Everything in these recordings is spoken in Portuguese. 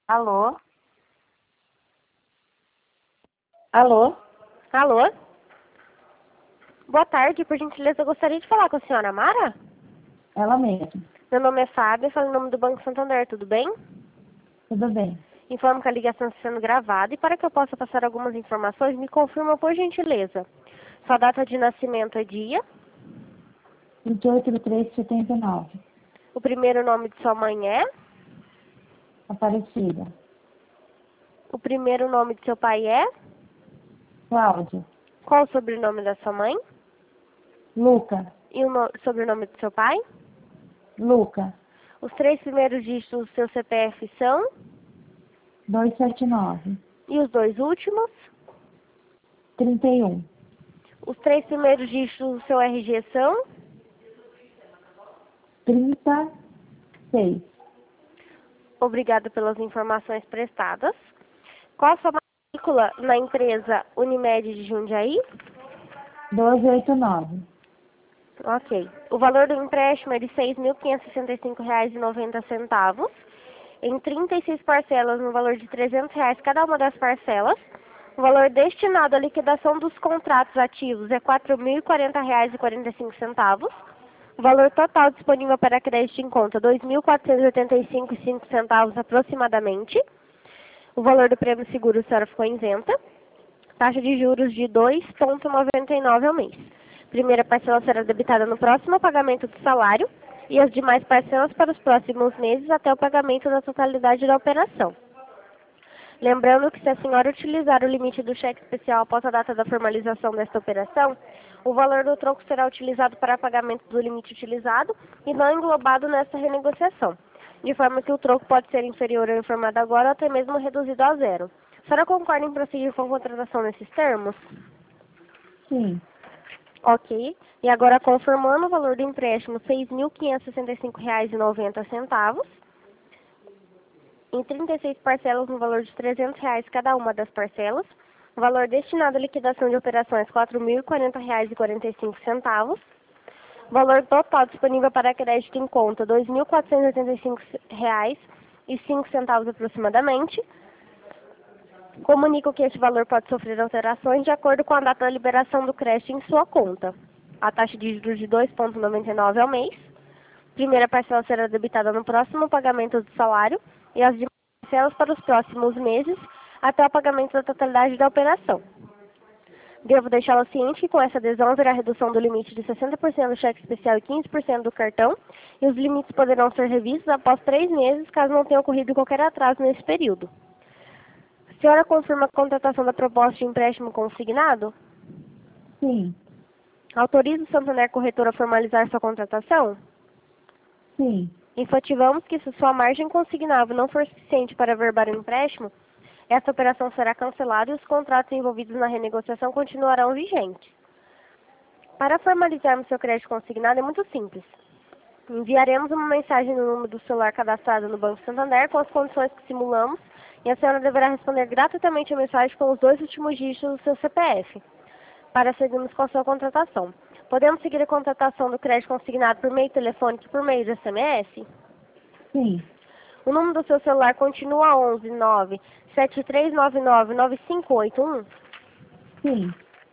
Alô? Alô? Alô? Boa tarde, por gentileza, eu gostaria de falar com a senhora Mara? Ela mesma. Meu nome é Fábio, falo em nome do Banco Santander, tudo bem? Tudo bem. Informo que a ligação está sendo gravada e para que eu possa passar algumas informações, me confirma por gentileza. Sua data de nascimento é dia, 28/3/79. o primeiro nome de sua mãe é, Aparecida. o primeiro nome de seu pai é, Cláudia. qual o sobrenome da sua mãe Luca. e o sobrenome do seu pai. Luca. Os 3 primeiros dígitos do seu CPF são 279. e os 2 últimos. 31. Os 3 primeiros dígitos do seu RG são. 36. Obrigada pelas informações prestadas. Qual a sua matrícula na empresa Unimed de Jundiaí? 1289. Ok. O valor do empréstimo é de R$ 6.565,90 em 36 parcelas no valor de R$ 300 cada uma das parcelas. O valor destinado à liquidação dos contratos ativos é R$ 4.040,45. O valor total disponível para crédito em conta, R$ 2.485,05 aproximadamente. O valor do prêmio seguro, a senhora ficou isenta. Taxa de juros de 2,99 ao mês. Primeira parcela será debitada no próximo pagamento do salário e as demais parcelas para os próximos meses até o pagamento da totalidade da operação. Lembrando que se a senhora utilizar o limite do cheque especial após a data da formalização desta operação, o valor do troco será utilizado para pagamento do limite utilizado e não englobado nesta renegociação, de forma que o troco pode ser inferior ao informado agora ou até mesmo reduzido a zero. A senhora concorda em prosseguir com a contratação nesses termos? Sim. Ok. E agora confirmando o valor do empréstimo, R$ 6.565,90 em 36 parcelas no valor de R$ 300 cada uma das parcelas. O valor destinado à liquidação de operações, R$ 4.040,45. Valor total disponível para crédito em conta, R$ 2.485,05 aproximadamente. Comunico que este valor pode sofrer alterações de acordo com a data da liberação do crédito em sua conta. A taxa de juros de 2,99 ao mês. Primeira parcela será debitada no próximo pagamento do salário e as demais parcelas para os próximos meses até o pagamento da totalidade da operação. Devo deixá-la ciente que com essa adesão haverá redução do limite de 60% do cheque especial e 15% do cartão, e os limites poderão ser revistos após 3 meses, caso não tenha ocorrido qualquer atraso nesse período. A senhora confirma a contratação da proposta de empréstimo consignado? Sim. Autoriza o Santander Corretora a formalizar sua contratação? Sim. Enfativamos que se sua margem consignável não for suficiente para averbar o empréstimo, esta operação será cancelada e os contratos envolvidos na renegociação continuarão vigentes. Para formalizarmos seu crédito consignado é muito simples. Enviaremos uma mensagem no número do celular cadastrado no Banco Santander com as condições que simulamos e a senhora deverá responder gratuitamente a mensagem com os 2 últimos dígitos do seu CPF, para seguirmos com a sua contratação. Podemos seguir a contratação do crédito consignado por meio telefônico e por meio de SMS? Sim. O número do seu celular continua 11 9 7399 9581? Sim.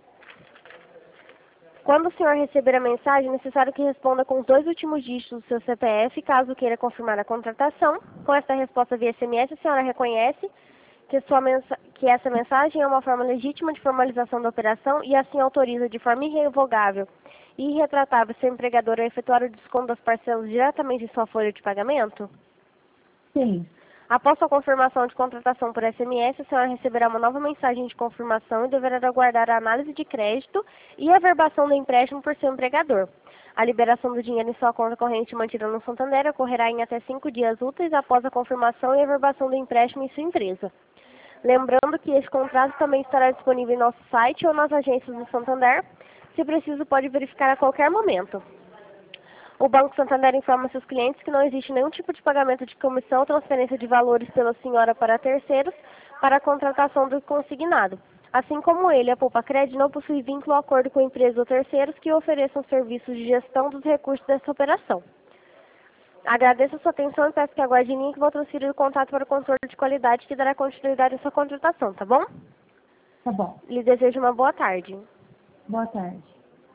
Quando o senhor receber a mensagem, é necessário que responda com os 2 últimos dígitos do seu CPF, caso queira confirmar a contratação. Com esta resposta via SMS, a senhora reconhece que essa mensagem é uma forma legítima de formalização da operação e assim autoriza de forma irrevogável e irretratável seu empregador a efetuar o desconto das parcelas diretamente em sua folha de pagamento? Sim. Após sua confirmação de contratação por SMS, a senhora receberá uma nova mensagem de confirmação e deverá aguardar a análise de crédito e a averbação do empréstimo por seu empregador. A liberação do dinheiro em sua conta corrente mantida no Santander ocorrerá em até 5 dias úteis após a confirmação e averbação do empréstimo em sua empresa. Lembrando que esse contrato também estará disponível em nosso site ou nas agências do Santander. Se preciso, pode verificar a qualquer momento. O Banco Santander informa seus clientes que não existe nenhum tipo de pagamento de comissão ou transferência de valores pela senhora para terceiros para a contratação do consignado. Assim como ele, a Poupa Cred não possui vínculo ou acordo com empresas ou terceiros que ofereçam serviços de gestão dos recursos dessa operação. Agradeço a sua atenção e peço que aguarde em linha que vou transferir o contato para o controle de qualidade que dará continuidade à sua contratação, tá bom? Tá bom. Lhe desejo uma boa tarde. Boa tarde.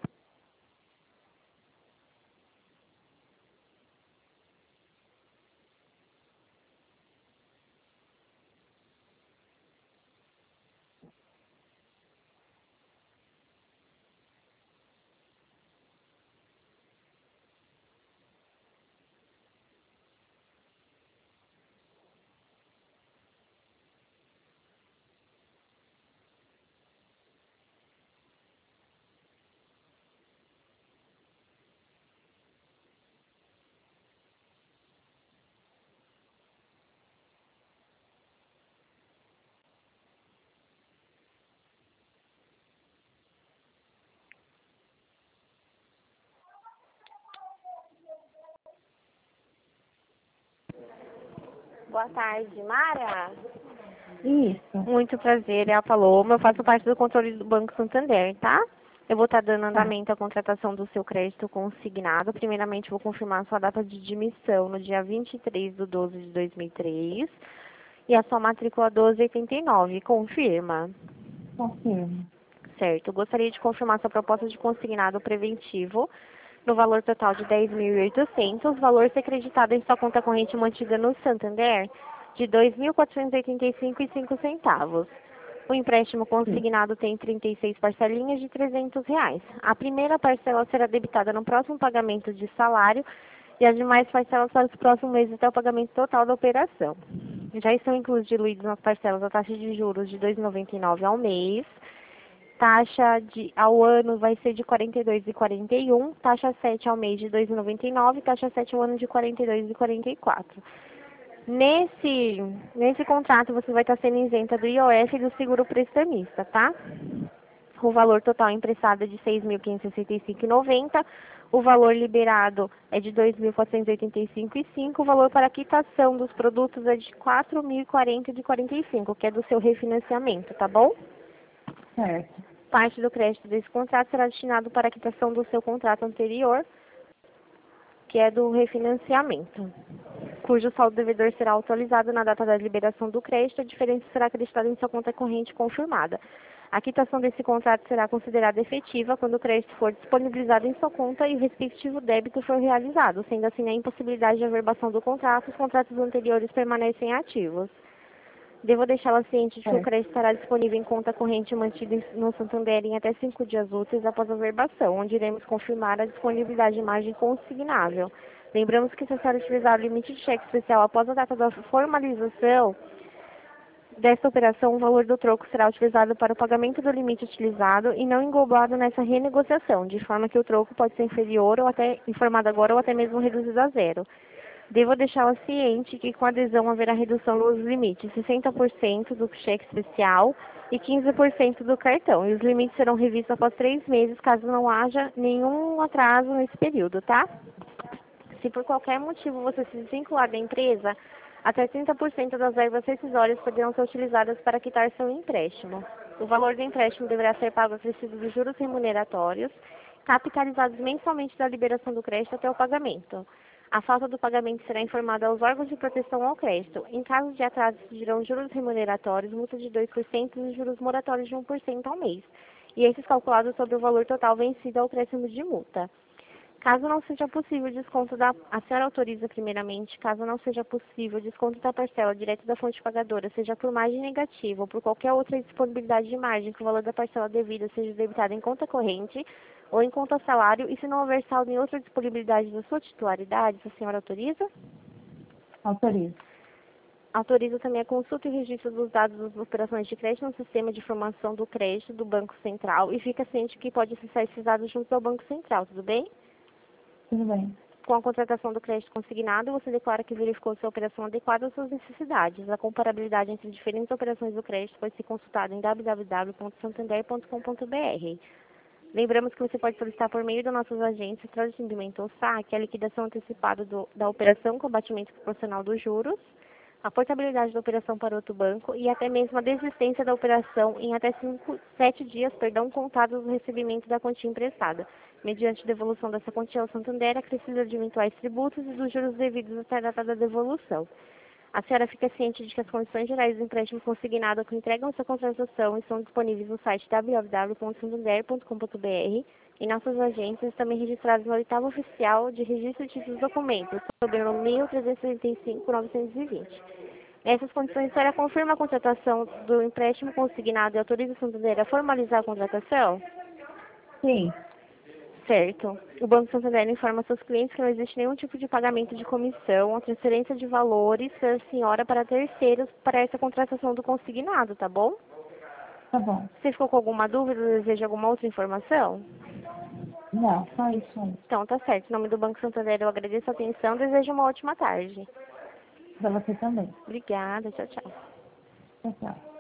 Boa tarde, Mara. Isso. Muito prazer, é a Paloma. Eu faço parte do controle do Banco Santander, tá? Eu vou estar dando Tá. andamento à contratação do seu crédito consignado. Primeiramente, vou confirmar a sua data de admissão no dia 23/12/2003 e a sua matrícula 1289. Confirma. Confirmo. Certo. Gostaria de confirmar sua proposta de consignado preventivo no valor total de 10.800, valor ser creditado em sua conta corrente mantida no Santander de 2.485,05. O empréstimo Sim. consignado tem 36 parcelinhas de R$ 300. A primeira parcela será debitada no próximo pagamento de salário e as demais parcelas para os próximos meses até o pagamento total da operação. Já estão incluídos nas parcelas a taxa de juros de R$ 2,99 ao mês. Taxa ao ano vai ser de R$ 42,41, taxa 7 ao mês de R$ 2,99, taxa 7 ao ano de R$ 42,44. Nesse contrato você vai estar sendo isenta do IOF e do seguro prestamista, tá? O valor total emprestado é de R$ 6.565,90, o valor liberado é de R$ 2.485,05, o valor para quitação dos produtos é de R$ 4.040,45, que é do seu refinanciamento, tá bom? Certo. Parte do crédito desse contrato será destinado para a quitação do seu contrato anterior, que é do refinanciamento, cujo saldo devedor será atualizado na data da liberação do crédito, a diferença será acreditada em sua conta corrente confirmada. A quitação desse contrato será considerada efetiva quando o crédito for disponibilizado em sua conta e o respectivo débito for realizado, sendo assim a impossibilidade de averbação do contrato, os contratos anteriores permanecem ativos. Devo deixá-la ciente de que o crédito estará disponível em conta corrente mantida no Santander em até 5 dias úteis após a verbação, onde iremos confirmar a disponibilidade de margem consignável. Lembramos que se a senhora utilizar o limite de cheque especial após a data da formalização desta operação, o valor do troco será utilizado para o pagamento do limite utilizado e não englobado nessa renegociação, de forma que o troco pode ser inferior ou até informado agora ou até mesmo reduzido a zero. Devo deixá-la ciente que com adesão haverá redução nos limites, 60% do cheque especial e 15% do cartão. E os limites serão revistos após 3 meses, caso não haja nenhum atraso nesse período, tá? Se por qualquer motivo você se desvincular da empresa, até 30% das verbas rescisórias poderão ser utilizadas para quitar seu empréstimo. O valor do empréstimo deverá ser pago acrescido dos juros remuneratórios, capitalizados mensalmente da liberação do crédito até o pagamento. A falta do pagamento será informada aos órgãos de proteção ao crédito. Em caso de atraso, surgirão juros remuneratórios, multa de 2% e juros moratórios de 1% ao mês, e esses calculados sobre o valor total vencido ao acréscimo de multa. Caso não seja possível o desconto a senhora autoriza primeiramente, caso não seja possível o desconto da parcela direto da fonte pagadora, seja por margem negativa ou por qualquer outra disponibilidade de margem que o valor da parcela devida seja debitado em conta corrente ou em conta salário, e se não houver saldo em outra disponibilidade da sua titularidade, a senhora autoriza? Autorizo. Autoriza também a consulta e registro dos dados das operações de crédito no sistema de informação do crédito do Banco Central e fica ciente que pode acessar esses dados junto ao Banco Central, tudo bem? Tudo bem. Com a contratação do crédito consignado, você declara que verificou se a operação adequada às suas necessidades. A comparabilidade entre diferentes operações do crédito pode ser consultada em www.santander.com.br. Lembramos que você pode solicitar por meio das nossas agências, através do atendimento ou SAC, a liquidação antecipada da operação com abatimento proporcional dos juros, a portabilidade da operação para outro banco e até mesmo a desistência da operação em até 7 dias, contados do recebimento da quantia emprestada. mediante devolução dessa quantia ao Santander, acrescido de eventuais tributos e dos juros devidos até a data da devolução. A senhora fica ciente de que as condições gerais do empréstimo consignado que entregam essa contratação estão disponíveis no site www.santander.com.br e nossas agências também registradas no oitavo oficial de registro de títulos e documentos, sob o número 1385-920. Nessas condições, a senhora confirma a contratação do empréstimo consignado e autoriza o Santander a formalizar a contratação? Sim. Certo. O Banco Santander informa seus clientes que não existe nenhum tipo de pagamento de comissão ou transferência de valores da senhora para terceiros para essa contratação do consignado, tá bom? Tá bom. Você ficou com alguma dúvida ou deseja alguma outra informação? Não, só isso aí. Então, tá certo. Em nome do Banco Santander, eu agradeço a atenção e desejo uma ótima tarde. Pra você também. Obrigada. Tchau, tchau. Tchau, tchau.